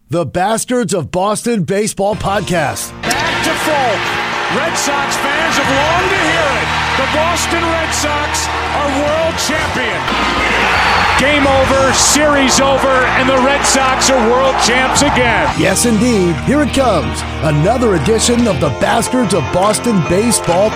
the Bastards of Boston Baseball Podcast. Back to Folk. Red Sox fans have longed to hear it. The Boston Red Sox are world champion. Game over, series over, and the Red Sox are world champs again. Yes, indeed. Here it comes. Another edition of the Bastards of Boston Baseball.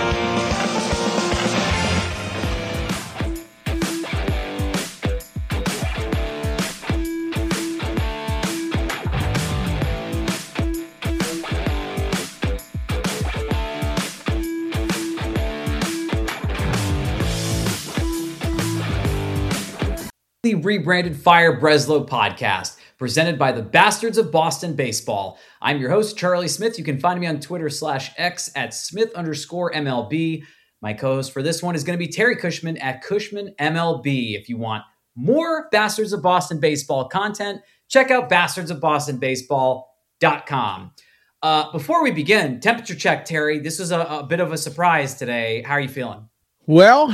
The rebranded Fire Breslow podcast, presented by the Bastards of Boston Baseball. I'm your host, Charlie Smith. You can find me on Twitter /X at Smith_MLB. My co-host for this one is going to be Terry Cushman at CushmanMLB. If you want more Bastards of Boston Baseball content, check out bastardsofbostonbaseball.com. Before we begin, temperature check, Terry. This is a bit of a surprise today. How are you feeling? Well,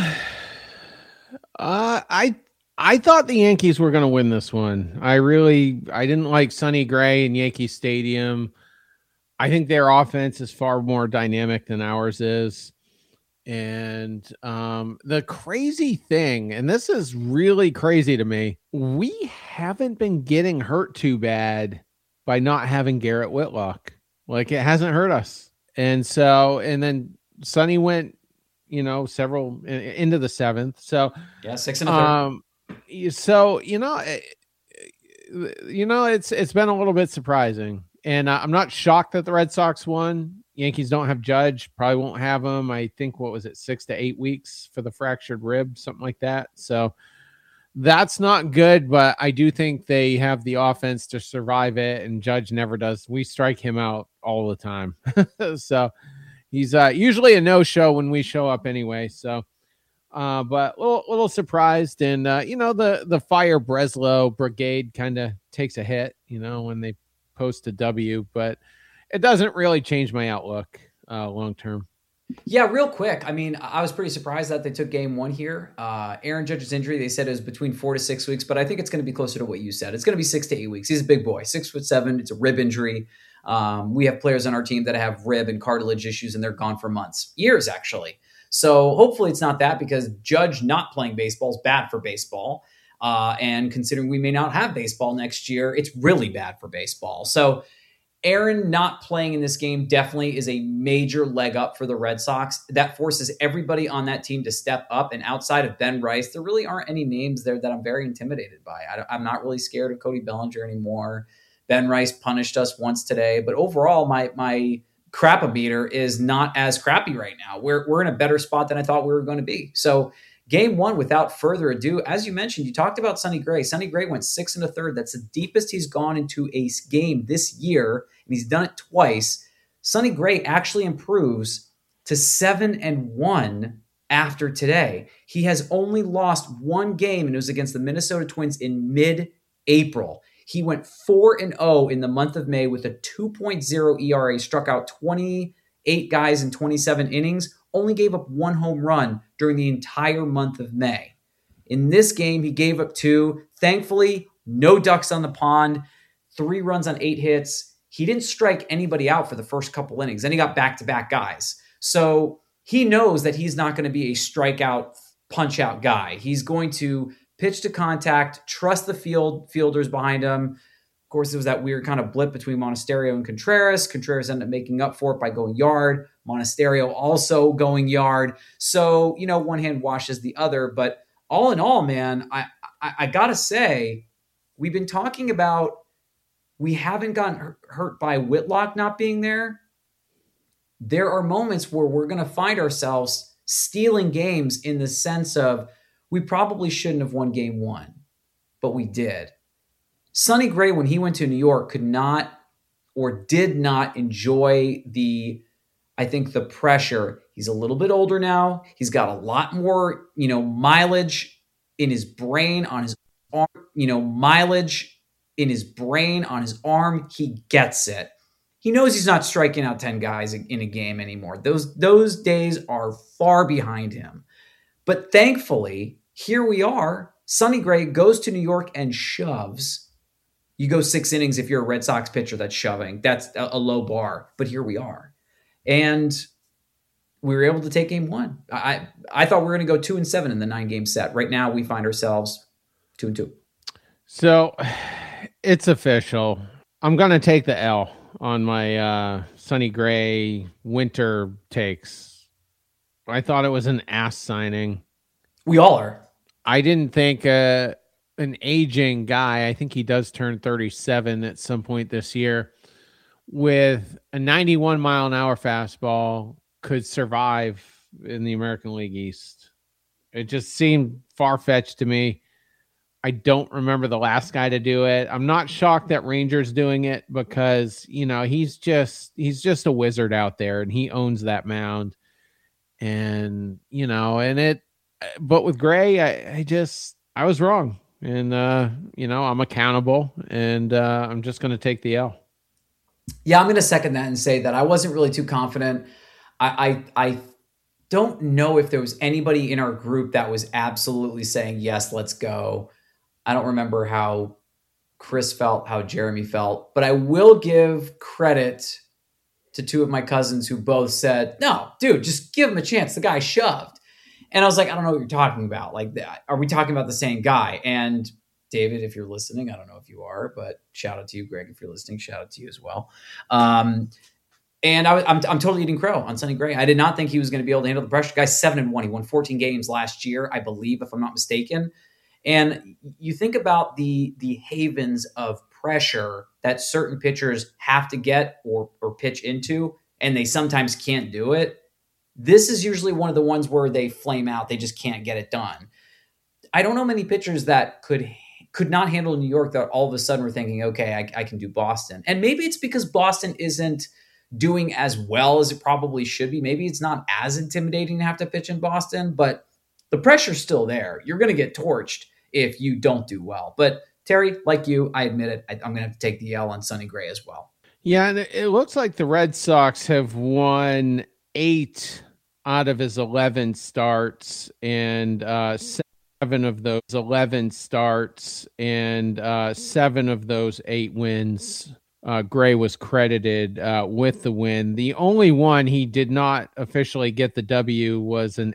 I thought the Yankees were going to win this one. I didn't like Sonny Gray in Yankee Stadium. I think their offense is far more dynamic than ours is. And the crazy thing, and this is really crazy to me, we haven't been getting hurt too bad by not having Garrett Whitlock. Like, it hasn't hurt us. And then Sonny went, several into the seventh. So yeah, 6 and a third. So, it's been a little bit surprising, and I'm not shocked that the Red Sox won. Yankees don't have Judge, probably won't have him. I think, 6 to 8 weeks for the fractured rib, something like that. So that's not good, but I do think they have the offense to survive it, and Judge never does. We strike him out all the time. So he's usually a no-show when we show up anyway. So, but a little surprised, and the Fire Breslow brigade kind of takes a hit, when they post a W, but it doesn't really change my outlook long term. Yeah, real quick. I mean, I was pretty surprised that they took game one here. Aaron Judge's injury, they said it was between 4 to 6 weeks, but I think it's going to be closer to what you said. It's going to be 6 to 8 weeks. He's a big boy, 6'7". It's a rib injury. We have players on our team that have rib and cartilage issues, and they're gone for months, years actually. So hopefully it's not that, because Judge not playing baseball is bad for baseball. And considering we may not have baseball next year, it's really bad for baseball. So Aaron not playing in this game definitely is a major leg up for the Red Sox. That forces everybody on that team to step up. And outside of Ben Rice, there really aren't any names there that I'm very intimidated by. I'm not really scared of Cody Bellinger anymore. Ben Rice punished us once today. But overall, my crap-a-meter is not as crappy right now. We're in a better spot than I thought we were going to be. So game one, without further ado, as you mentioned, you talked about Sonny Gray. Sonny Gray went 6 and a third. That's the deepest he's gone into a game this year, and he's done it twice. Sonny Gray actually improves to 7-1 after today. He has only lost one game, and it was against the Minnesota Twins in mid-April. He went 4-0 in the month of May with a 2.0 ERA, struck out 28 guys in 27 innings, only gave up 1 home run during the entire month of May. In this game, he gave up 2. Thankfully, no ducks on the pond, 3 runs on 8 hits. He didn't strike anybody out for the first couple innings. Then he got back-to-back guys. So he knows that he's not going to be a strikeout, punch-out guy. He's going to pitch to contact, trust the fielders behind him. Of course, it was that weird kind of blip between Monasterio and Contreras. Contreras ended up making up for it by going yard. Monasterio also going yard. So, one hand washes the other. But all in all, man, I got to say, we've been talking about we haven't gotten hurt by Whitlock not being there. There are moments where we're going to find ourselves stealing games in the sense of, we probably shouldn't have won game one, but we did. Sonny Gray, when he went to New York, could not or did not enjoy the pressure. He's a little bit older now. He's got a lot more, mileage in his brain, on his arm, mileage in his brain, on his arm. He gets it. He knows he's not striking out 10 guys in a game anymore. Those days are far behind him. But thankfully, here we are. Sonny Gray goes to New York and shoves. You go 6 innings if you're a Red Sox pitcher that's shoving. That's a low bar. But here we are. And we were able to take game 1. I thought we were going to go 2-7 in the 9-game set. Right now, we find ourselves 2-2. So it's official. I'm going to take the L on my Sonny Gray winter takes. I thought it was an ass signing. We all are. I didn't think an aging guy, I think he does turn 37 at some point this year, with a 91 mile an hour fastball could survive in the American League East. It just seemed far-fetched to me. I don't remember the last guy to do it. I'm not shocked that Ranger's doing it because, he's just a wizard out there and he owns that mound. And, but with Gray, I was wrong. And, I'm accountable and I'm just going to take the L. Yeah, I'm going to second that and say that I wasn't really too confident. I don't know if there was anybody in our group that was absolutely saying, yes, let's go. I don't remember how Chris felt, how Jeremy felt, but I will give credit to 2 of my cousins who both said, no, dude, just give him a chance. The guy shoved. And I was like, I don't know what you're talking about. Like, are we talking about the same guy? And David, if you're listening, I don't know if you are, but shout out to you. Greg, if you're listening, shout out to you as well. And I'm totally eating crow on Sonny Gray. I did not think he was going to be able to handle the pressure. The guy's 7-1. He won 14 games last year, I believe, if I'm not mistaken. And you think about the havens of pressure that certain pitchers have to get or pitch into, and they sometimes can't do it. This is usually one of the ones where they flame out. They just can't get it done. I don't know many pitchers that could not handle New York that all of a sudden were thinking, okay, I can do Boston. And maybe it's because Boston isn't doing as well as it probably should be. Maybe it's not as intimidating to have to pitch in Boston, but the pressure's still there. You're going to get torched if you don't do well. But Terry, like you, I admit it, I'm going to have to take the L on Sonny Gray as well. Yeah, and it looks like the Red Sox have won 8 out of his 11 starts, and 7 of those 11 starts, and 7 of those 8 wins. Gray was credited with the win. The only one he did not officially get the W was an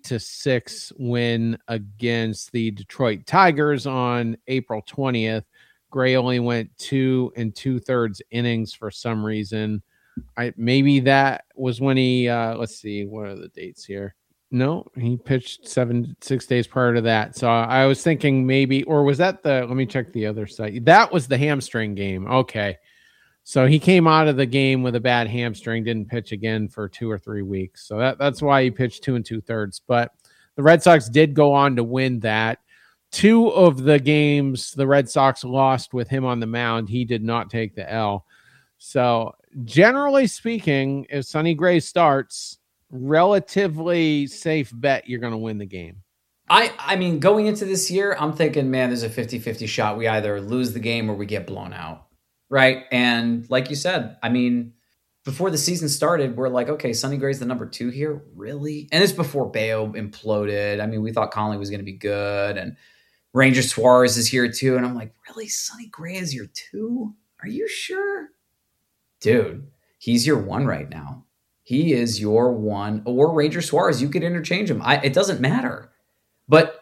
8-6 win against the Detroit Tigers on April 20th. Gray only went 2 2/3 innings for some reason. Maybe that was when he let's see, what are the dates here? No, he pitched 6 days prior to that. So I was thinking maybe, or was that let me check the other site. That was the hamstring game. Okay. So he came out of the game with a bad hamstring, didn't pitch again for 2 or 3 weeks. So that's why he pitched 2 2/3. But the Red Sox did go on to win that. 2 of the games the Red Sox lost with him on the mound, he did not take the L. So generally speaking, if Sonny Gray starts, relatively safe bet you're going to win the game. I mean, going into this year, I'm thinking, man, there's a 50-50 shot. We either lose the game or we get blown out. Right. And like you said, I mean, before the season started, we're like, okay, Sonny Gray's the number 2 here. Really? And it's before Bayo imploded. I mean, we thought Conley was going to be good and Ranger Suarez is here too. And I'm like, really? Sonny Gray is your 2? Are you sure? Dude, he's your 1 right now. He is your 1, or Ranger Suarez. You could interchange him. It doesn't matter. But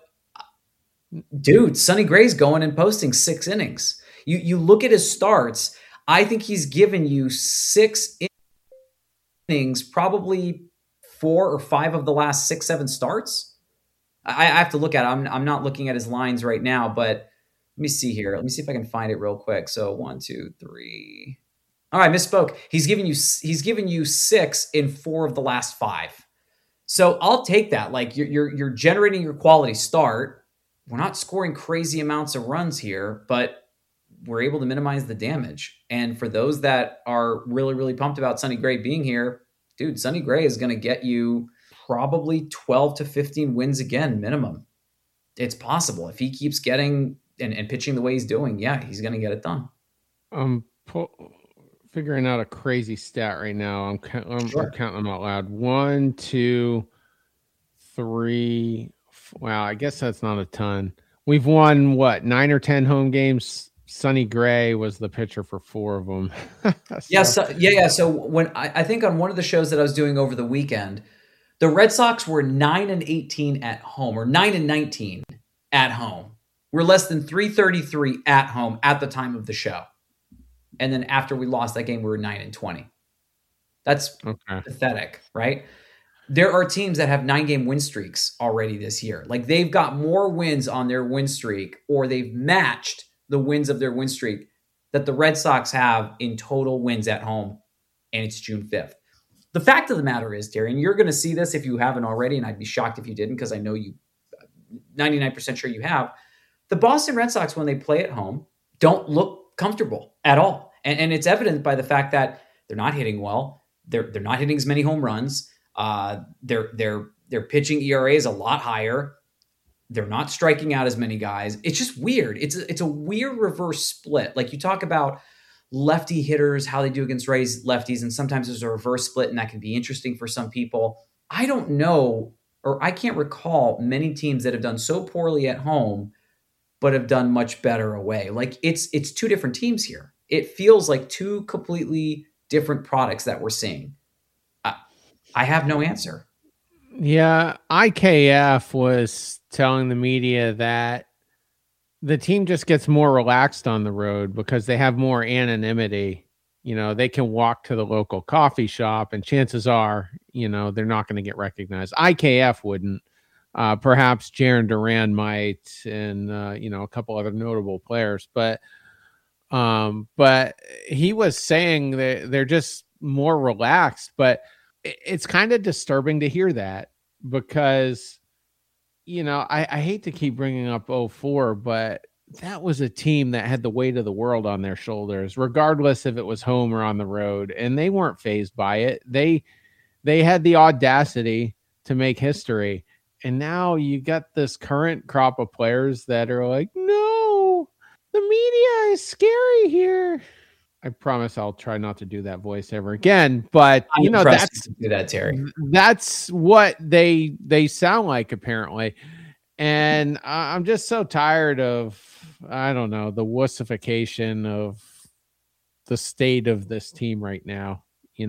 dude, Sonny Gray's going and posting 6 innings. You look at his starts, I think he's given you 6 innings, probably 4 or 5 of the last 6, 7 starts. I have to look at it. I'm not looking at his lines right now, but let me see here. Let me see if I can find it real quick. So 1, 2, 3. All right, misspoke. He's given you 6 in 4 of the last 5. So I'll take that. Like you're generating your quality start. We're not scoring crazy amounts of runs here, but we're able to minimize the damage. And for those that are really, really pumped about Sonny Gray being here, dude, Sonny Gray is going to get you probably 12 to 15 wins again, minimum. It's possible. If he keeps getting and pitching the way he's doing, yeah, he's going to get it done. Figuring out a crazy stat right now. I'm Sure. counting them out loud. 1, 2, 3. Wow, I guess that's not a ton. We've won 9 or 10 home games Sonny Gray was the pitcher for 4 of them. So when I think on one of the shows that I was doing over the weekend, the Red Sox were 9-18 at home, or 9-19 at home. We're less than 333 at home at the time of the show. And then after we lost that game, we were 9-20. That's pathetic, right? There are teams that have 9-game win streaks already this year. Like they've got more wins on their win streak, or they've matched the wins of their win streak that the Red Sox have in total wins at home. And it's June 5th. The fact of the matter is, Terry, and you're going to see this if you haven't already, and I'd be shocked if you didn't, because I know you, 99% sure you have. The Boston Red Sox, when they play at home, don't look comfortable at all. And it's evident by the fact that they're not hitting well. They're not hitting as many home runs. Their pitching ERA is a lot higher. They're not striking out as many guys. It's just weird. It's a weird reverse split. Like you talk about lefty hitters, how they do against Rays lefties, and sometimes there's a reverse split, and that can be interesting for some people. I don't know, or I can't recall many teams that have done so poorly at home, but have done much better away. Like it's 2 different teams here. It feels like 2 completely different products that we're seeing. I have no answer. Yeah, IKF was telling the media that the team just gets more relaxed on the road because they have more anonymity. You know, they can walk to the local coffee shop and chances are, you know, they're not going to get recognized. IKF wouldn't. Perhaps Jarren Duran might, and, a couple other notable players. But he was saying that they're just more relaxed. But it's kind of disturbing to hear that because, I hate to keep bringing up 04, but that was a team that had the weight of the world on their shoulders, regardless if it was home or on the road, and they weren't fazed by it. They had the audacity to make history, and now you got this current crop of players that are like, no, the media is scary here. I promise I'll try not to do that voice ever again. But that's do that, Terry. That's what they sound like apparently, and I'm just so tired of the wussification of the state of this team right now.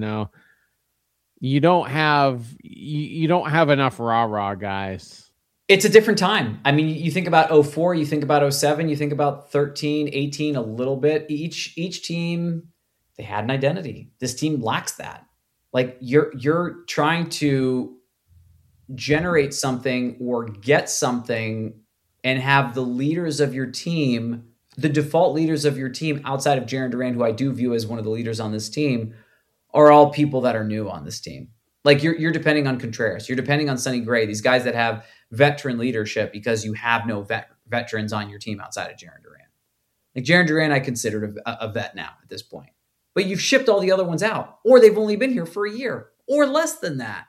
You don't have enough rah guys. It's a different time. I mean, you think about 04, you think about 07, you think about 13, 18 a little bit. Each team, they had an identity. This team lacks that. Like you're trying to generate something or get something and have the leaders of your team, the default leaders of your team outside of Jarren Duran, who I do view as one of the leaders on this team, are all people that are new on this team. Like you're depending on Contreras. You're depending on Sonny Gray, these guys that have veteran leadership because you have no veterans on your team outside of Jarren Duran. Like Jarren Duran, I consider a vet now at this point. But you've shipped all the other ones out, or they've only been here for a year or less than that.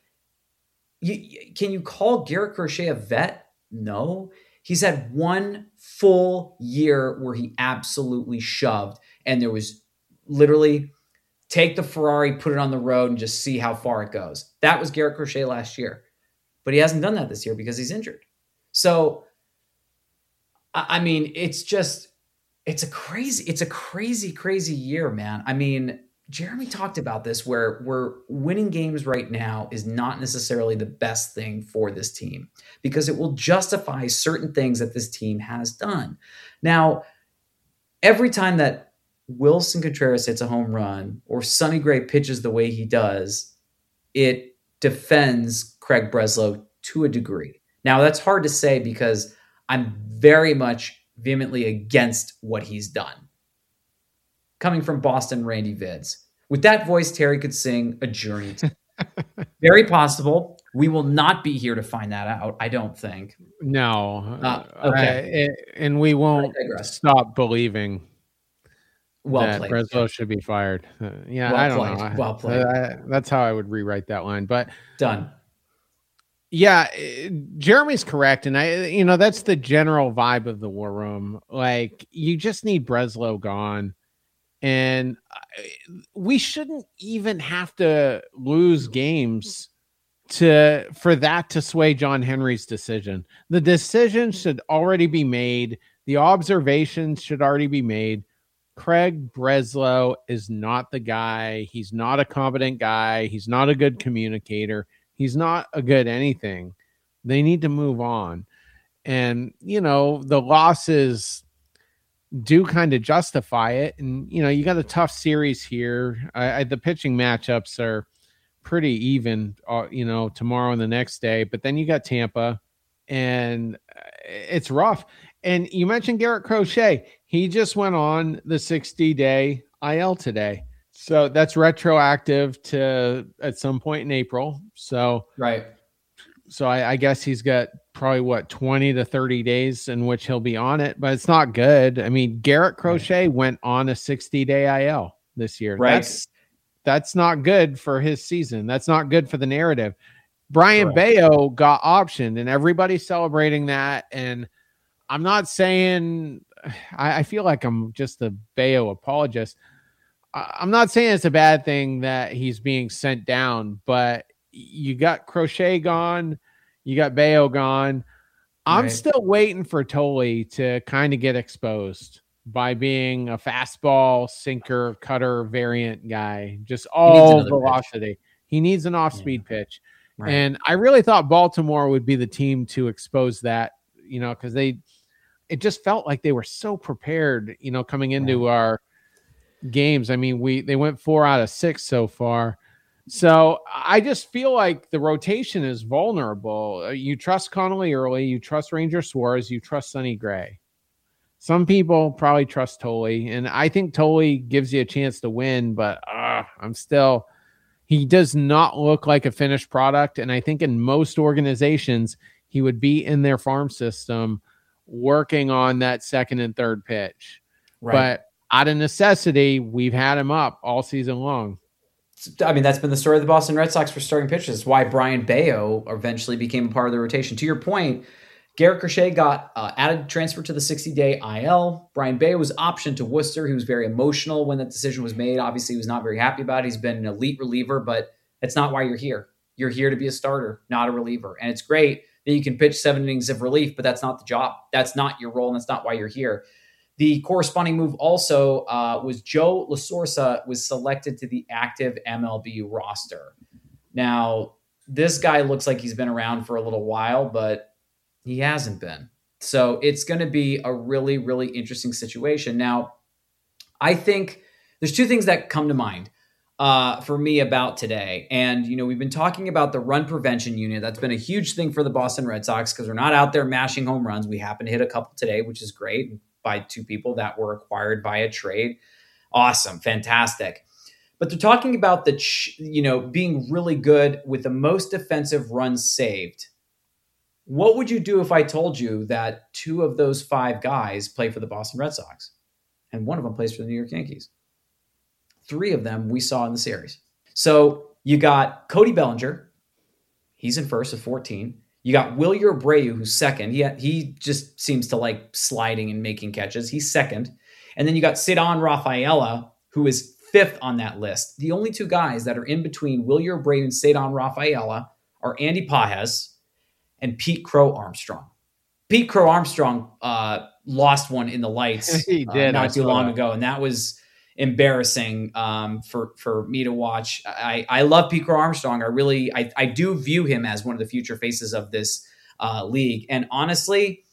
Can you call Garrett Crochet a vet? No. He's had 1 full year where he absolutely shoved, and there was literally take the Ferrari, put it on the road, and just see how far it goes. That was Garrett Crochet last year. But he hasn't done that this year because he's injured. So, I mean, it's a crazy year, man. I mean, Jeremy talked about this where winning games right now is not necessarily the best thing for this team because it will justify certain things that this team has done. Now, every time that Wilson Contreras hits a home run or Sonny Gray pitches the way he does, it defends Craig Breslow to a degree. Now, that's hard to say because I'm very much vehemently against what he's done. Coming from Boston, Randy Vids. With that voice, Terry could sing A Journey. Very possible. We will not be here to find that out, I don't think. No. Okay. And we won't stop believing that Breslow should be fired. I don't know. Well played. That's how I would rewrite that line. But done. Yeah, Jeremy's correct, and that's the general vibe of the War Room. Like, you just need Breslow gone, and we shouldn't even have to lose games for that to sway John Henry's decision. The decision should already be made the observations should already be made. Craig Breslow is not the guy. He's not a competent guy. He's not a good communicator. He's not a good anything. They need to move on. And, the losses do kind of justify it. And, you got a tough series here. The pitching matchups are pretty even, tomorrow and the next day. But then you got Tampa, and it's rough. And you mentioned Garrett Crochet. He just went on the 60-day IL today. So that's retroactive to at some point in April. So right. So I guess he's got probably 20 to 30 days in which he'll be on it, but it's not good. I mean, Garrett Crochet went on a 60-day IL this year. Right. That's not good for his season. That's not good for the narrative. Brian Bayo got optioned, and everybody's celebrating that. And I'm not saying I feel like I'm just a Bayo apologist. I'm not saying it's a bad thing that he's being sent down, but you got Crochet gone, you got Bayo gone. I'm still waiting for Tolley to kind of get exposed by being a fastball, sinker, cutter variant guy, just all velocity. He needs an off-speed pitch. Right. And I really thought Baltimore would be the team to expose that, because it just felt like they were so prepared, coming into our games. I mean, they went 4 out of 6 so far. So I just feel like the rotation is vulnerable. You trust Connolly early, you trust Ranger Suarez, you trust Sonny Gray. Some people probably trust Tolley, and I think Tolley gives you a chance to win, but he does not look like a finished product. And I think in most organizations, he would be in their farm system working on that second and third pitch. Right. But out of necessity, we've had him up all season long. I mean, that's been the story of the Boston Red Sox for starting pitchers. Why Brian Bayo eventually became a part of the rotation. To your point, Garrett Crochet got added transfer to the 60-day IL. Brian Bayo was optioned to Worcester. He was very emotional when that decision was made. Obviously, he was not very happy about it. He's been an elite reliever, but that's not why you're here. You're here to be a starter, not a reliever. And it's great that you can pitch 7 innings of relief, but that's not the job. That's not your role, and that's not why you're here. The corresponding move also was Joe LaSorsa was selected to the active MLB roster. Now, this guy looks like he's been around for a little while, but he hasn't been. So it's going to be a really, really interesting situation. Now, I think there's 2 things that come to mind for me about today. And, we've been talking about the run prevention unit. That's been a huge thing for the Boston Red Sox because we're not out there mashing home runs. We happen to hit a couple today, which is great, by 2 people that were acquired by a trade. Awesome. Fantastic. But they're talking about being really good with the most defensive runs saved. What would you do if I told you that 2 of those 5 guys play for the Boston Red Sox and 1 of them plays for the New York Yankees? 3 of them we saw in the series. So you got Cody Bellinger. He's in first with 14. You got Wilyer Abreu, who's second. He just seems to like sliding and making catches. He's second. And then you got Ceddanne Rafaela, who is 5th on that list. The only 2 guys that are in between Wilyer Abreu and Ceddanne Rafaela are Andy Pages and Pete Crow Armstrong. Pete Crow Armstrong lost one in the lights he did, not too long ago, and that was embarrassing for me to watch. I love Pete Crow Armstrong. I do view him as one of the future faces of this league. And honestly,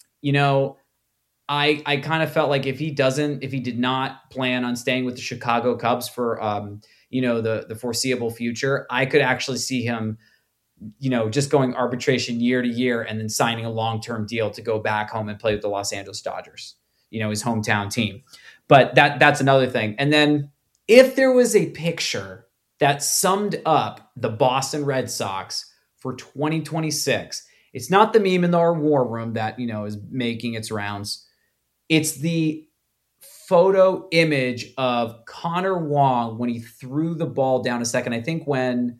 I kind of felt like if he did not plan on staying with the Chicago Cubs for the foreseeable future, I could actually see him just going arbitration year to year and then signing a long-term deal to go back home and play with the Los Angeles Dodgers, his hometown team. But that's another thing. And then if there was a picture that summed up the Boston Red Sox for 2026, it's not the meme in our war room that, is making its rounds. It's the photo image of Connor Wong when he threw the ball down a second. I think when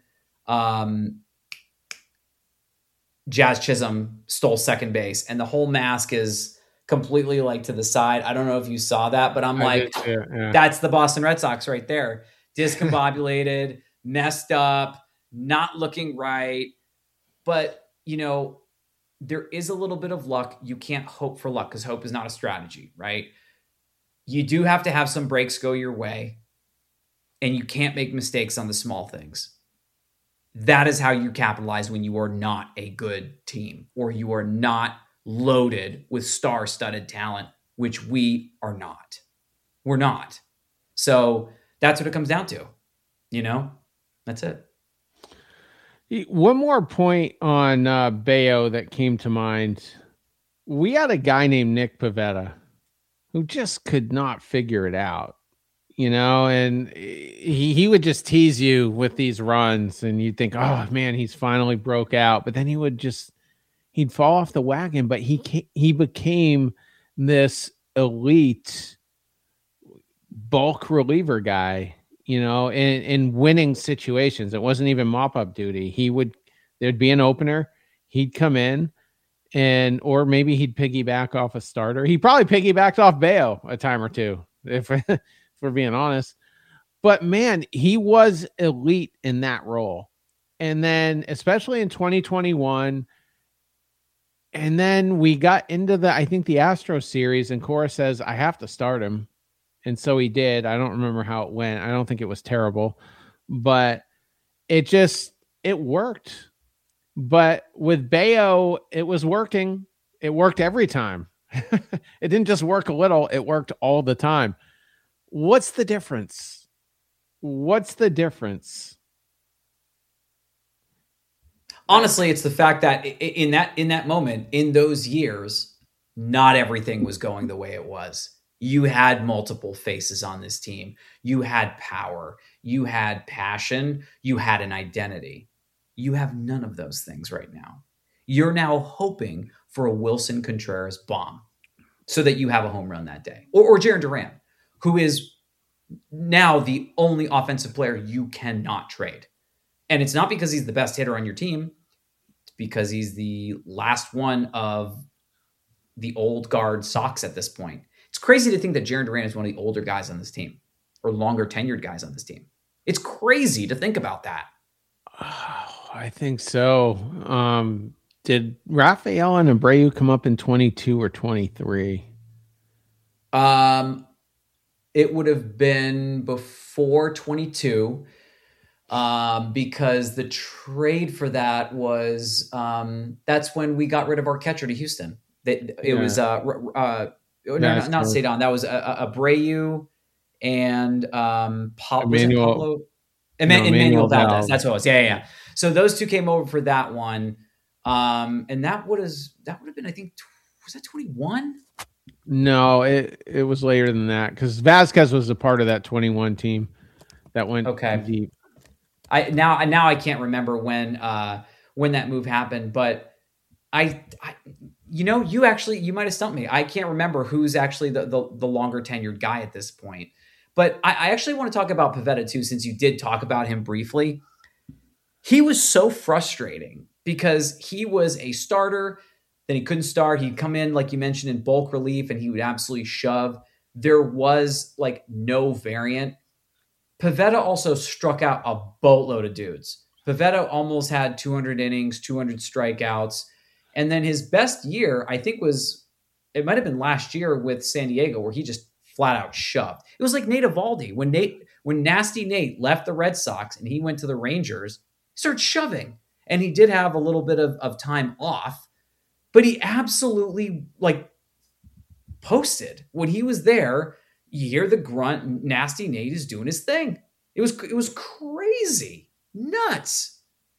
Jazz Chisholm stole second base and the whole mask is completely like to the side. I don't know if you saw that, but I'm like, that's the Boston Red Sox right there. Discombobulated, messed up, not looking right. But, there is a little bit of luck. You can't hope for luck because hope is not a strategy, right? You do have to have some breaks go your way, and you can't make mistakes on the small things. That is how you capitalize when you are not a good team or you are not loaded with star-studded talent, which we are not. We're not. So that's what it comes down to. That's it. One more point on Bayo that came to mind. We had a guy named Nick Pivetta who just could not figure it out, and he would just tease you with these runs and you'd think, oh man, he's finally broke out. But then he'd fall off the wagon, but he became this elite bulk reliever guy, in winning situations. It wasn't even mop-up duty. There'd be an opener, he'd come in, or maybe he'd piggyback off a starter. He probably piggybacked off Bayo a time or two, if we're being honest. But man, he was elite in that role. And then, especially in 2021, and then we got into the Astros series, and Cora says, I have to start him. And so he did. I don't remember how it went. I don't think it was terrible, but it worked. But with Bayo, it was working. It worked every time. It didn't just work a little. It worked all the time. What's the difference? Honestly, it's the fact that in that moment, in those years, not everything was going the way it was. You had multiple faces on this team. You had power. You had passion. You had an identity. You have none of those things right now. You're now hoping for a Wilson Contreras bomb so that you have a home run that day. Or Jarren Duran, who is now the only offensive player you cannot trade. And it's not because he's the best hitter on your team. It's because he's the last one of the old guard Sox at this point. It's crazy to think that Jarren Duran is one of the older guys on this team or longer tenured guys on this team. It's crazy to think about that. Oh, I think so. Did Rafael and Abreu come up in 22 or 23? It would have been before 22 because the trade for that was that's when we got rid of our catcher to Houston. It was not Cedon. That was Abreu and Emmanuel Valdez. That's what it was. Yeah. So those two came over for that one, and that would have been, I think, was that 21? No, it was later than that because Vasquez was a part of that 21 team that went deep. Now I can't remember when that move happened, but you might have stumped me. I can't remember who's actually the longer tenured guy at this point. But I actually want to talk about Pivetta too, since you did talk about him briefly. He was so frustrating because he was a starter, then he couldn't start. He'd come in, like you mentioned, in bulk relief, and he would absolutely shove. There was no variant. Pivetta also struck out a boatload of dudes. Pivetta almost had 200 innings, 200 strikeouts. And then his best year, I think, it might have been last year with San Diego, where he just flat out shoved. It was like Nate Eovaldi. When Nasty Nate left the Red Sox and he went to the Rangers, he started shoving. And he did have a little bit of time off, but he absolutely posted. When he was there, you hear the grunt, Nasty Nate is doing his thing. It was crazy. Nuts.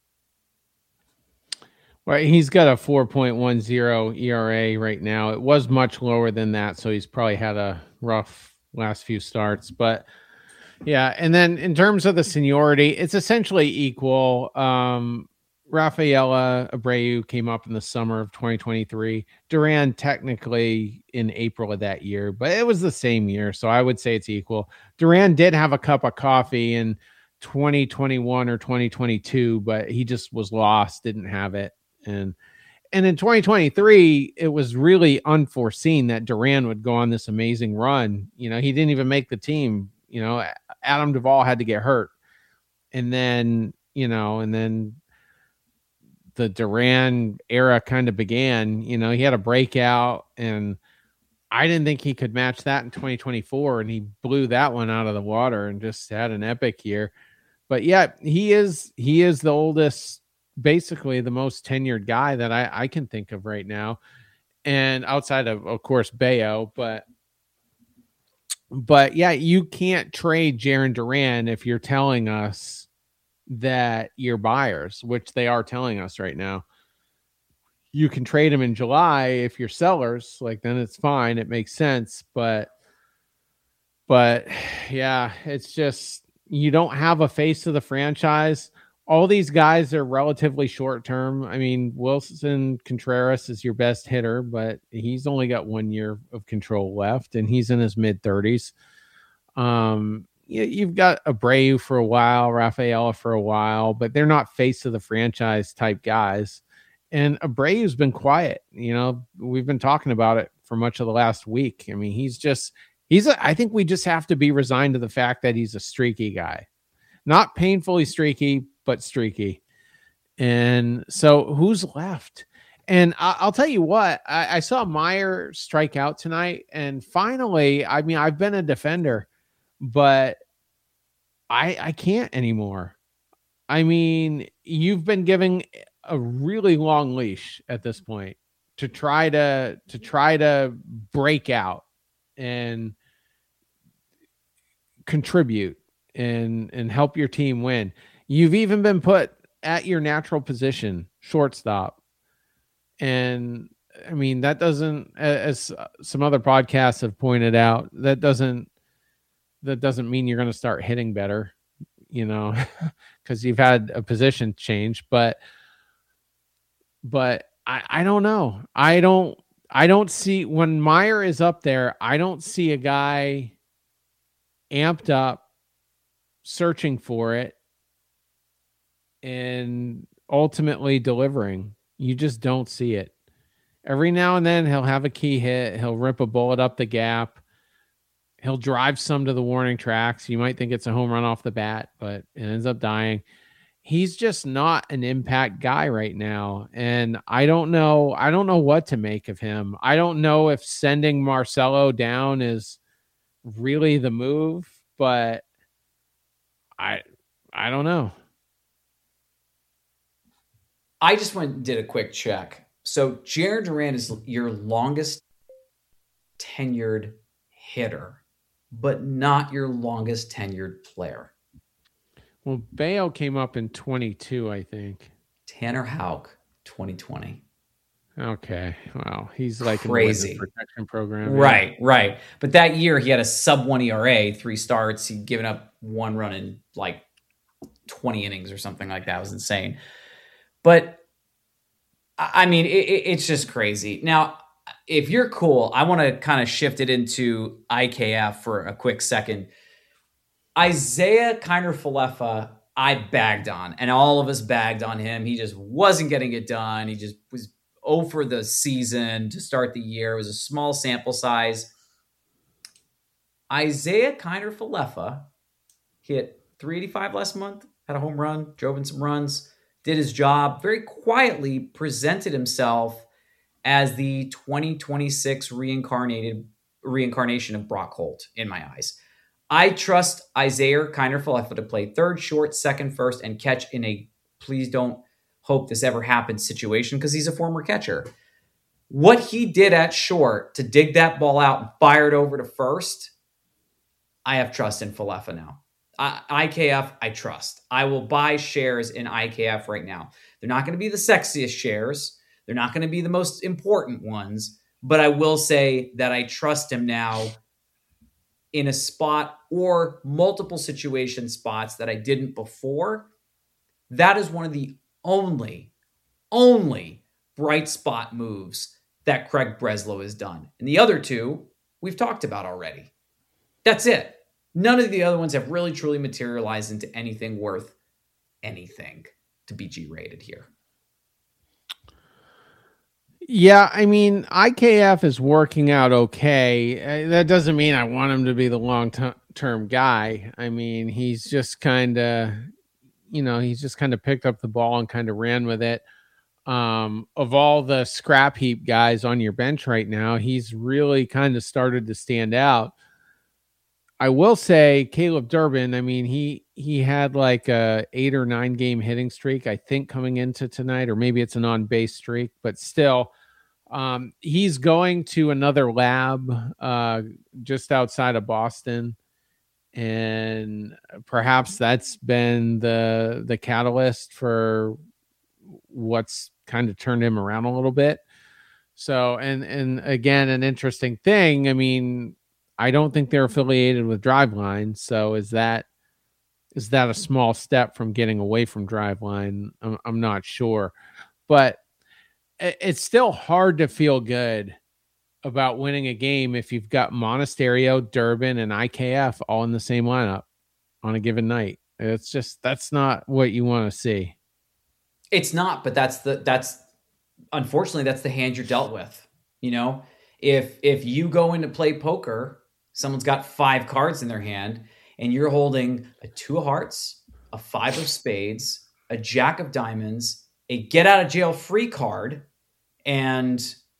Right, he's got a 4.10 ERA right now. It was much lower than that, so he's probably had a rough last few starts. But yeah, and then in terms of the seniority, it's essentially equal. Rafaela Abreu came up in the summer of 2023. Duran technically in April of that year, but it was the same year, so I would say it's equal. Duran did have a cup of coffee in 2021 or 2022, but he just was lost, didn't have it. And in 2023, it was really unforeseen that Duran would go on this amazing run. He didn't even make the team. Adam Duvall had to get hurt. And then the Duran era kind of began. You know, he had a breakout, and I didn't think he could match that in 2024, and he blew that one out of the water and just had an epic year. But yeah, he is the oldest, basically the most tenured guy that I can think of right now, and outside of course Bayo, but yeah, you can't trade Jarren Duran if you're telling us that you're buyers, which they are telling us right now. You can trade him in July if you're sellers, like then it's fine. It makes sense. But yeah, it's just, you don't have a face of the franchise. All these guys are relatively short term. I mean, Wilson Contreras is your best hitter, but he's only got 1 year of control left, and he's in his mid 30s. You've got Abreu for a while, Rafaela for a while, but they're not face of the franchise type guys. And Abreu's been quiet. You know, we've been talking about it for much of the last week. I mean, I think we just have to be resigned to the fact that he's a streaky guy, not painfully streaky, but streaky. And so who's left? And I'll tell you what, I saw Meyer strike out tonight, and finally, I mean, I've been a defender, but I can't anymore. I mean, you've been giving a really long leash at this point to try to break out and contribute and help your team win. You've even been put at your natural position, shortstop. And I mean, that doesn't, as some other podcasts have pointed out, that doesn't mean you're going to start hitting better, you know, because you've had a position change. But I don't know. I don't see, when Meyer is up there, I don't see a guy amped up, searching for it, and ultimately delivering. You just don't see it. Every now and then he'll have a key hit. He'll rip a bullet up the gap. He'll drive some to the warning tracks. You might think it's a home run off the bat, but it ends up dying. He's just not an impact guy right now. And I don't know what to make of him. I don't know if sending Marcelo down is really the move, but I don't know. I just went and did a quick check. So Jarren Duran is your longest tenured hitter, but not your longest tenured player. Well, Bayo came up in 22, I think. Tanner Houck, 2020. Okay. Wow. He's like crazy in the protection program. Right. But that year he had a sub-1 ERA, 3 starts. He'd given up 1 run in like 20 innings or something like that. It was insane. But I mean, it's just crazy. Now, if you're cool, I want to kind of shift it into IKF for a quick second. Isaiah Kiner-Falefa, I bagged on, and all of us bagged on him. He just wasn't getting it done. He just was over the season to start the year. It was a small sample size. Isaiah Kiner-Falefa hit .385 last month, had a home run, drove in some runs, did his job, very quietly presented himself as the 2026 reincarnation of Brock Holt in my eyes. I trust Isaiah Kiner-Falefa to play third, short, second, first, and catch in a please don't hope this ever happens situation because he's a former catcher. What he did at short to dig that ball out and fire it over to first, I have trust in Falefa now. IKF, I trust. I will buy shares in IKF right now. They're not going to be the sexiest shares. They're not going to be the most important ones, but I will say that I trust him now in a spot or multiple situation spots that I didn't before. That is one of the only bright spot moves that Craig Breslow has done. And the other two we've talked about already. That's it. None of the other ones have really truly materialized into anything worth anything to be G-rated here. Yeah, I mean, IKF is working out okay. That doesn't mean I want him to be the long-term guy. I mean, he's just kind of picked up the ball and kind of ran with it. Of all the scrap heap guys on your bench right now, he's really kind of started to stand out. I will say Caleb Durbin, I mean, he had like a 8 or 9 game hitting streak, I think, coming into tonight, or maybe it's an on-base streak, but still, he's going to another lab just outside of Boston. And perhaps that's been the catalyst for what's kind of turned him around a little bit. So, and again, an interesting thing. I mean, I don't think they're affiliated with Driveline. So is that a small step from getting away from Driveline? I'm not sure, but it's still hard to feel good about winning a game if you've got Monasterio, Durbin, and IKF all in the same lineup on a given night. It's just, that's not what you want to see. It's not, but that's unfortunately that's the hand you're dealt with. You know, if you go into play poker, someone's got 5 cards in their hand and you're holding a 2 of hearts, a 5 of spades, a jack of diamonds, a get out of jail free card, and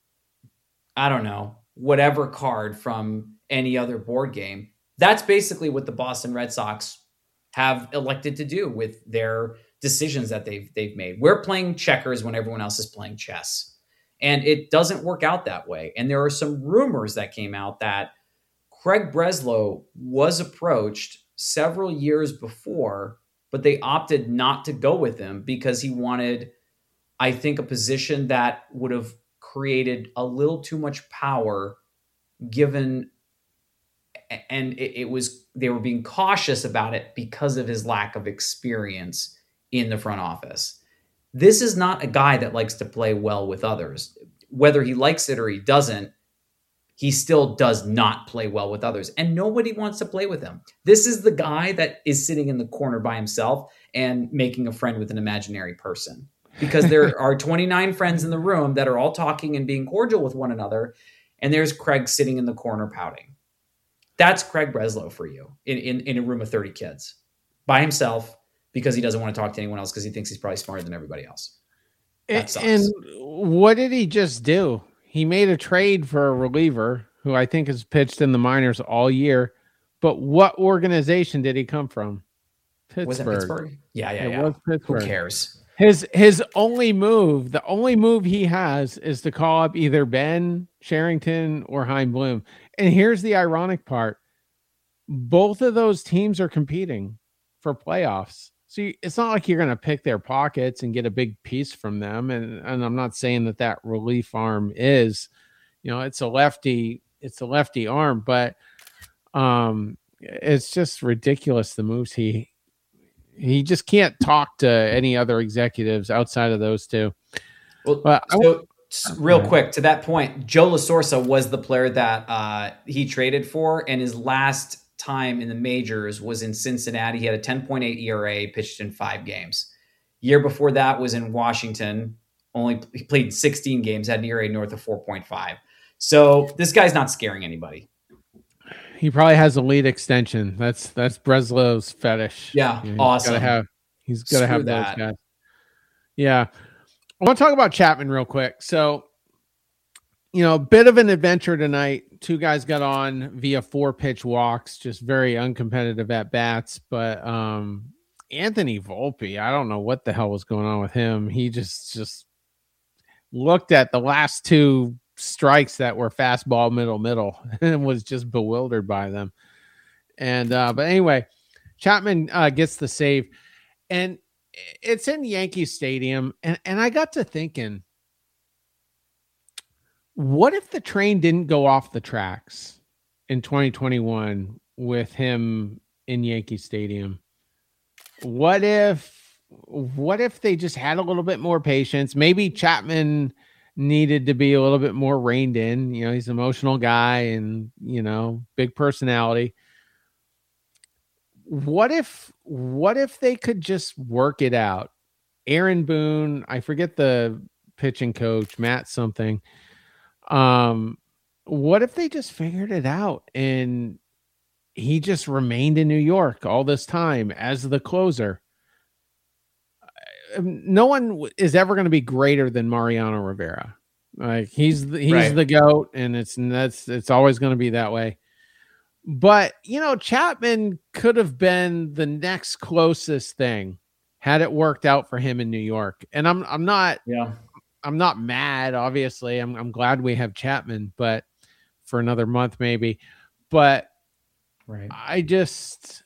I don't know, whatever card from any other board game. That's basically what the Boston Red Sox have elected to do with their decisions that they've made. We're playing checkers when everyone else is playing chess. And it doesn't work out that way. And there are some rumors that came out that Craig Breslow was approached several years before, but they opted not to go with him because he wanted, I think, a position that would have created a little too much power given, and it was, they were being cautious about it because of his lack of experience in the front office. This is not a guy that likes to play well with others. Whether he likes it or he doesn't, he still does not play well with others, and nobody wants to play with him. This is the guy that is sitting in the corner by himself and making a friend with an imaginary person, because there are 29 friends in the room that are all talking and being cordial with one another. And there's Craig sitting in the corner pouting. That's Craig Breslow for you in a room of 30 kids by himself, because he doesn't want to talk to anyone else because he thinks he's probably smarter than everybody else. That sucks. And what did he just do? He made a trade for a reliever who I think has pitched in the minors all year. But what organization did he come from? Pittsburgh. Was it Pittsburgh? Yeah. It was Pittsburgh. Who cares? His only move, the only move he has, is to call up either Ben Cherington or Chaim Bloom. And here's the ironic part. Both of those teams are competing for playoffs. So it's not like you're going to pick their pockets and get a big piece from them. And I'm not saying that relief arm is, it's a lefty arm, but it's just ridiculous, the moves he just can't talk to any other executives outside of those two. Well, but real quick to that point, Joe LaSorsa was the player that he traded for, and his last time in the majors was in Cincinnati. He had a 10.8 ERA, pitched in 5 games. Year before that was in Washington. He played 16 games, had an ERA north of 4.5. So this guy's not scaring anybody. He probably has a lead extension. That's Breslow's fetish. Yeah, awesome. He's got to have those guys. Yeah. I want to talk about Chapman real quick. So, a bit of an adventure tonight. 2 guys got on via 4-pitch walks, just very uncompetitive at bats. But Anthony Volpe, I don't know what the hell was going on with him. He just looked at the last 2 strikes that were fastball middle and was just bewildered by them. And but anyway, Chapman gets the save, and it's in Yankee Stadium, and I got to thinking, what if the train didn't go off the tracks in 2021 with him in Yankee Stadium? What if they just had a little bit more patience? Maybe Chapman needed to be a little bit more reined in. He's an emotional guy and, big personality. What if they could just work it out? Aaron Boone, I forget the pitching coach, Matt something. What if they just figured it out and he just remained in New York all this time as the closer? no one is ever going to be greater than Mariano Rivera. Like he's the GOAT, and it's always going to be that way. But Chapman could have been the next closest thing had it worked out for him in New York. And I'm not mad. Obviously, I'm glad we have Chapman, but for another month maybe. But I just,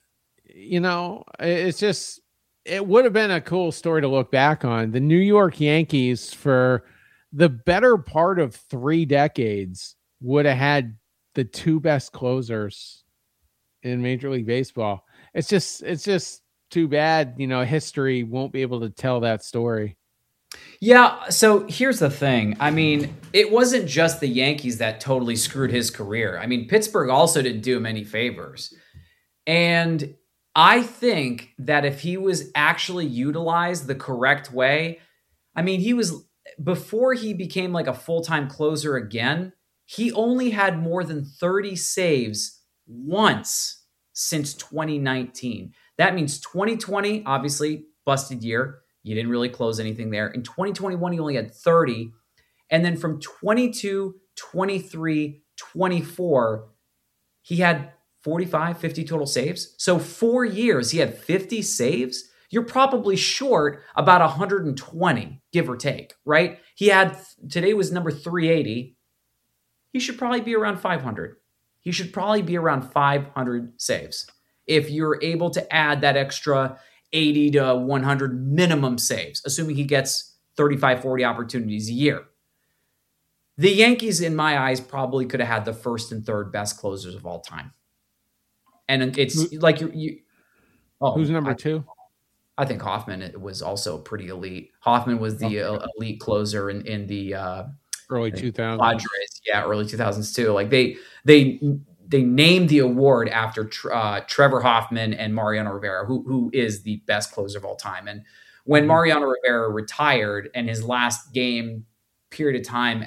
it would have been a cool story to look back on. The New York Yankees for the better part of 3 decades would have had the 2 best closers in Major League Baseball. It's just too bad, history won't be able to tell that story. Yeah, so here's the thing. I mean, it wasn't just the Yankees that totally screwed his career. I mean, Pittsburgh also didn't do him any favors. And I think that if he was actually utilized the correct way, I mean, before he became like a full-time closer again, he only had more than 30 saves once since 2019. That means 2020, obviously, busted year. You didn't really close anything there. In 2021, he only had 30. And then from 22, 23, 24, he had 45, 50 total saves. So 4 years, he had 50 saves. You're probably short about 120, give or take, right? Today was number 380. He should probably be around 500. He should probably be around 500 saves. If you're able to add that extra 80 to 100 minimum saves, assuming he gets 35, 40 opportunities a year. The Yankees, in my eyes, probably could have had the first and third best closers of all time. And it's like who's number 2? I think Hoffman was also pretty elite. Hoffman was the elite closer in the early 2000s. Padres, early 2000s too. Like they named the award after Trevor Hoffman and Mariano Rivera, who is the best closer of all time. And when Mariano Rivera retired and his last game period of time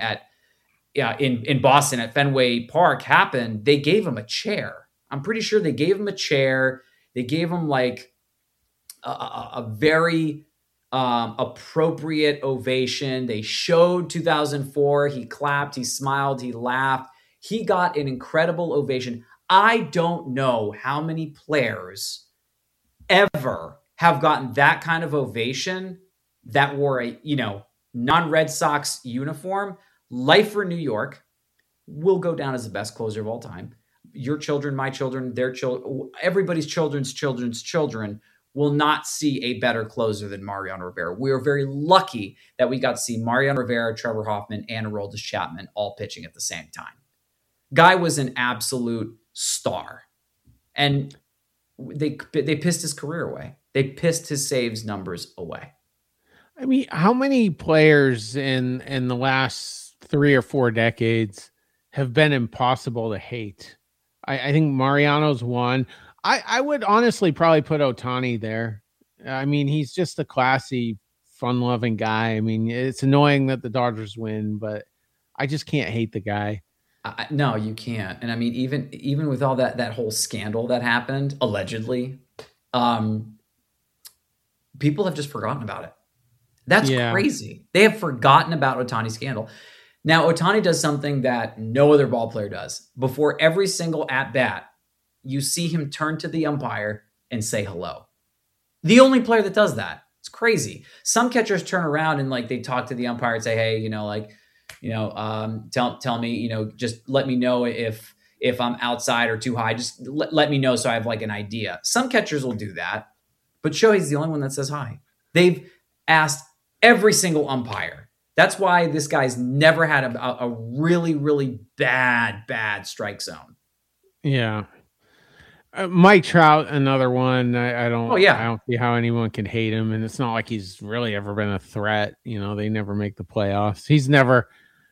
in Boston at Fenway Park happened, they gave him a chair. I'm pretty sure they gave him a chair. They gave him like a very appropriate ovation. They showed 2004. He clapped, he smiled, he laughed. He got an incredible ovation. I don't know how many players ever have gotten that kind of ovation that wore a, non-Red Sox uniform. Life for New York will go down as the best closer of all time. Your children, my children, their children, everybody's children's children will not see a better closer than Mariano Rivera. We are very lucky that we got to see Mariano Rivera, Trevor Hoffman, and Aroldis Chapman all pitching at the same time. Guy was an absolute star. And they pissed his career away. They pissed his saves numbers away. I mean, how many players in the last 3 or 4 decades have been impossible to hate? I think Mariano's one. I would honestly probably put Ohtani there. I mean, he's just a classy, fun-loving guy. I mean, it's annoying that the Dodgers win, but I just can't hate the guy. No, you can't. And I mean, even with all that whole scandal that happened, allegedly, people have just forgotten about it. That's crazy. They have forgotten about Ohtani's scandal. Now, Ohtani does something that no other ball player does. Before every single at-bat, you see him turn to the umpire and say hello. The only player that does that. It's crazy. Some catchers turn around and they talk to the umpire and say, hey, tell me, just let me know if I'm outside or too high. Just let me know so I have an idea. Some catchers will do that, but Shohei's the only one that says hi. They've asked every single umpire. That's why this guy's never had a really, really bad strike zone. Yeah. Mike Trout, another one. I don't see how anyone can hate him. And it's not like he's really ever been a threat. They never make the playoffs. He's never,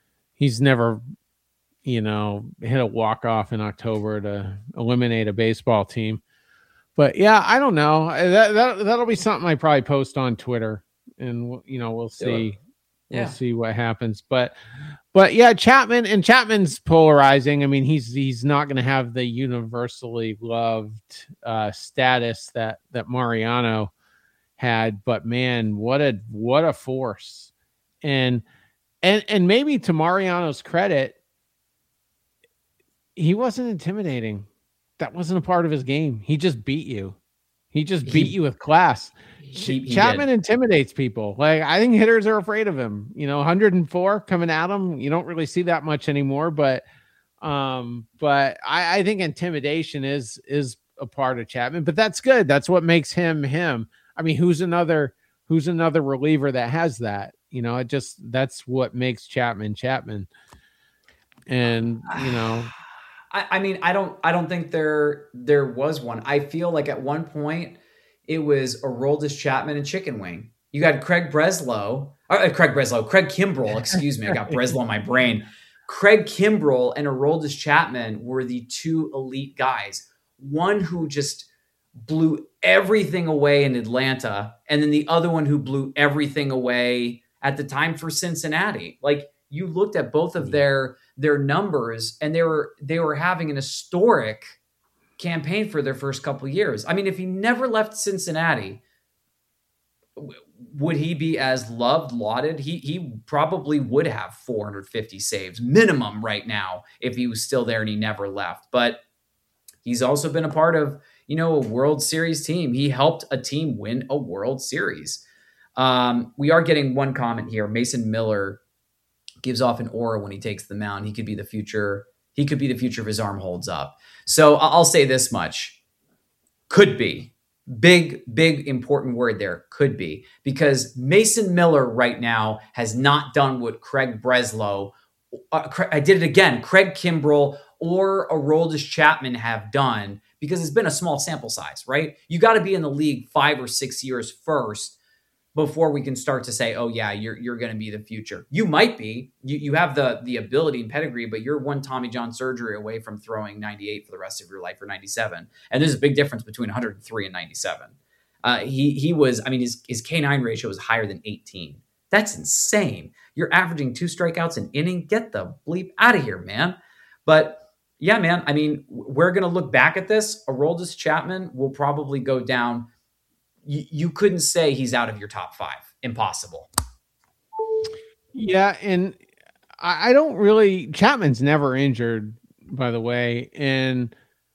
hit a walk-off in October to eliminate a baseball team. But yeah, I don't know. That'll be something I probably post on Twitter, and we'll see. We'll see what happens. But yeah, Chapman's polarizing. I mean, he's not going to have the universally loved status that Mariano had, but man, what a force. And maybe to Mariano's credit, he wasn't intimidating. That wasn't a part of his game. He just beat you. He just beat you with class. Chapman intimidates people. Like, I think hitters are afraid of him. 104 coming at him. You don't really see that much anymore, but I think intimidation is a part of Chapman, but that's good. That's what makes him him. I mean, who's another reliever that has that? That's what makes Chapman. And I mean, I don't think there was one. I feel like at one point it was Aroldis Chapman and Chicken Wing. You got Craig Kimbrel, excuse me. I got Breslow in my brain. Craig Kimbrel and Aroldis Chapman were the two elite guys. One who just blew everything away in Atlanta, and then the other one who blew everything away at the time for Cincinnati. Like, you looked at both of their numbers, and they were having an historic campaign for their first couple of years. I mean, if he never left Cincinnati, would he be as lauded? He probably would have 450 saves minimum right now if he was still there and he never left. But he's also been a part of, a World Series team. He helped a team win a World Series. We are getting one comment here. Mason Miller gives off an aura when he takes the mound. He could be the future. He could be the future if his arm holds up. So I'll say this much. Could be. Big, important word there. Could be. Because Mason Miller right now has not done what Craig Breslow, I did it again, Craig Kimbrel or Aroldis Chapman have done, because it's been a small sample size, right? You got to be in the league 5 or 6 years first before we can start to say, oh yeah, you're going to be the future. You might be. You have the ability and pedigree, but you're one Tommy John surgery away from throwing 98 for the rest of your life, or 97. And there's a big difference between 103 and 97. He was, I mean, his K9 ratio was higher than 18. That's insane. You're averaging 2 strikeouts an inning. Get the bleep out of here, man. But yeah, man, I mean, we're going to look back at this. Aroldis Chapman will probably go down. You couldn't say he's out of your top 5. Impossible. Yeah, and I don't really. Chapman's never injured, by the way, and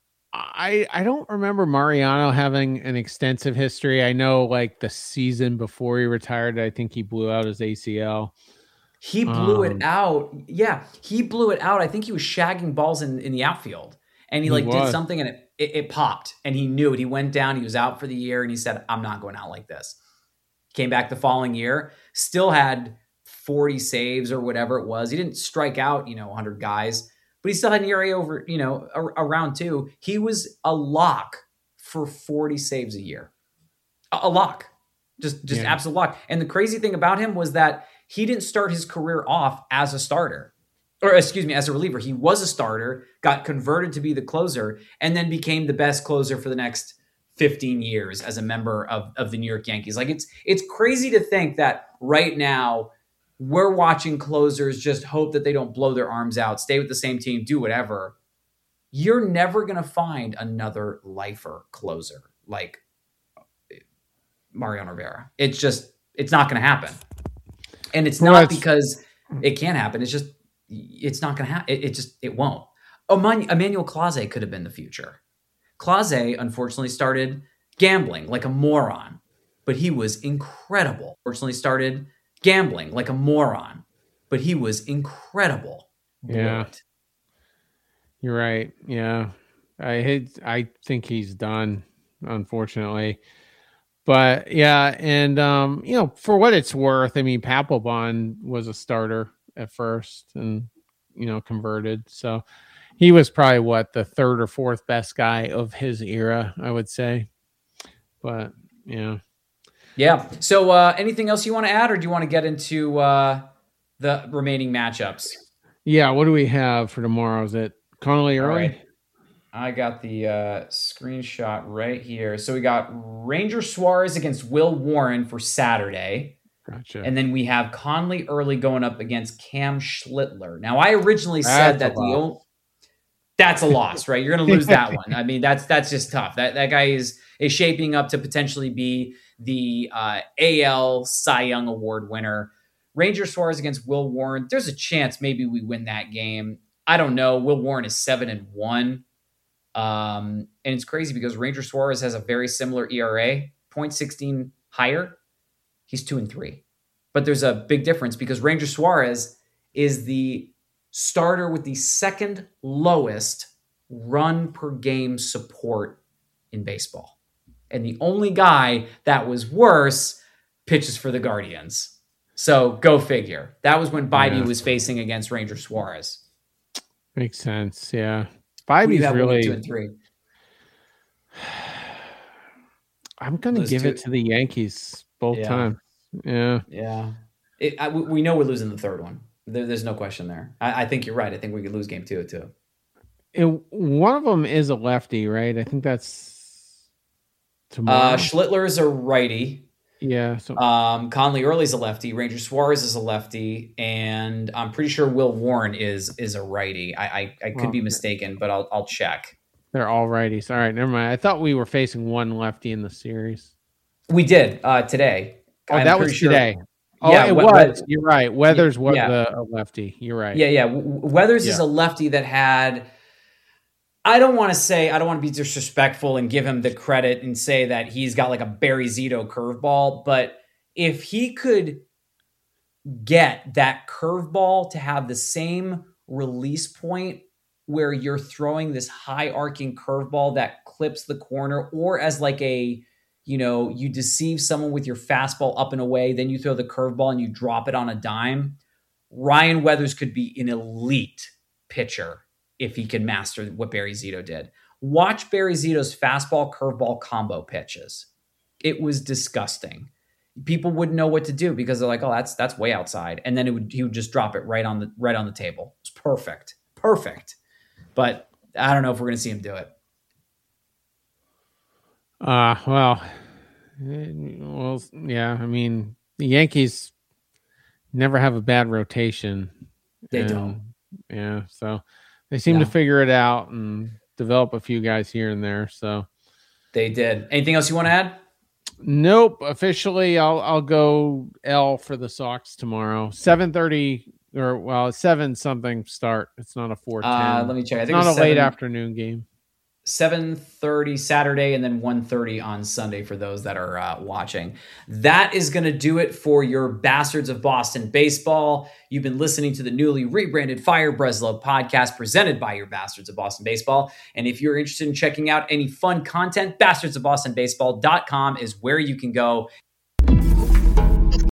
I don't remember Mariano having an extensive history. I know, like, the season before he retired, I think he blew out his ACL. He blew it out. Yeah, he blew it out. I think he was shagging balls in the outfield, and he did something, and it popped, and he knew it. He went down. He was out for the year, and he said, I'm not going out like this. Came back the following year, still had 40 saves or whatever it was. He didn't strike out, 100 guys, but he still had an ERA over, around 2. He was a lock for 40 saves a year. A lock. Just absolute lock. And the crazy thing about him was that he didn't start his career off as a starter. As a reliever. He was a starter, got converted to be the closer, and then became the best closer for the next 15 years as a member of the New York Yankees. Like, it's crazy to think that right now we're watching closers just hope that they don't blow their arms out, stay with the same team, do whatever. You're never going to find another lifer closer like Mariano Rivera. It's not going to happen. And it's not because it can't happen. It's not going to happen. It won't. Emmanuel Clase could have been the future. Clase, unfortunately, started gambling like a moron, but he was incredible. Unfortunately, started gambling like a moron, but he was incredible. Yeah. You're right. Yeah. I think he's done, unfortunately. But yeah, and for what it's worth, I mean, Papelbon was a starter at first and converted. So he was probably the 3rd or 4th best guy of his era, I would say. But yeah. Yeah. So anything else you want to add, or do you want to get into the remaining matchups? Yeah. What do we have for tomorrow? Is it Connolly early? Right. I got the screenshot right here. So we got Ranger Suarez against Will Warren for Saturday. Gotcha. And then we have Conley early going up against Cam Schlittler. Now, I originally said that that's a loss, right? You're going to lose that one. I mean, that's just tough. That guy is is shaping up to potentially be the AL Cy Young Award winner. Ranger Suarez against Will Warren. There's a chance maybe we win that game. I don't know. Will Warren is 7-1. And it's crazy because Ranger Suarez has a very similar ERA, 0.16 higher. He's 2-3. But there's a big difference because Ranger Suarez is the starter with the second lowest run per game support in baseball. And the only guy that was worse pitches for the Guardians. So go figure. That was when Bibee was facing against Ranger Suarez. Makes sense. Yeah. Bibee's really 2-3. I'm going to give it to the Yankees both times. Yeah. Yeah. We know we're losing the third one. There's no question there. I think you're right. I think we could lose game 2 too. One of them is a lefty, right? I think that's tomorrow. Schlittler's a righty. Yeah. So. Conley Early's a lefty. Ranger Suarez is a lefty, and I'm pretty sure Will Warren is a righty. I could be mistaken, but I'll check. They're all righties. All right, never mind. I thought we were facing one lefty in the series. We did today. Oh, that was today. Oh, yeah, it was. You're right. Weathers was a lefty. You're right. Yeah. Weathers is a lefty that had. I don't want to be disrespectful and give him the credit and say that he's got like a Barry Zito curveball, but if he could get that curveball to have the same release point where you're throwing this high arcing curveball that clips the corner, or as like you deceive someone with your fastball up and away, then you throw the curveball and you drop it on a dime, Ryan Weathers could be an elite pitcher if he can master what Barry Zito did. Watch Barry Zito's fastball curveball combo pitches. It was disgusting. People wouldn't know what to do because they're like, "Oh, that's way outside," and then he would just drop it right on the table. It's perfect. But I don't know if we're going to see him do it. Well, yeah. I mean, the Yankees never have a bad rotation. They don't. Yeah, so. They seem to figure it out and develop a few guys here and there. So they did. Anything else you want to add? Nope. Officially, I'll go L for the Sox tomorrow. 7:30 or 7 something start. It's not a 4:10. Let me check. I think it's not a late afternoon game. 7:30 Saturday and then 1:30 on Sunday for those that are watching. That is going to do it for your Bastards of Boston Baseball. You've been listening to the newly rebranded Fire Breslow podcast presented by your Bastards of Boston Baseball. And if you're interested in checking out any fun content, bastardsofbostonbaseball.com is where you can go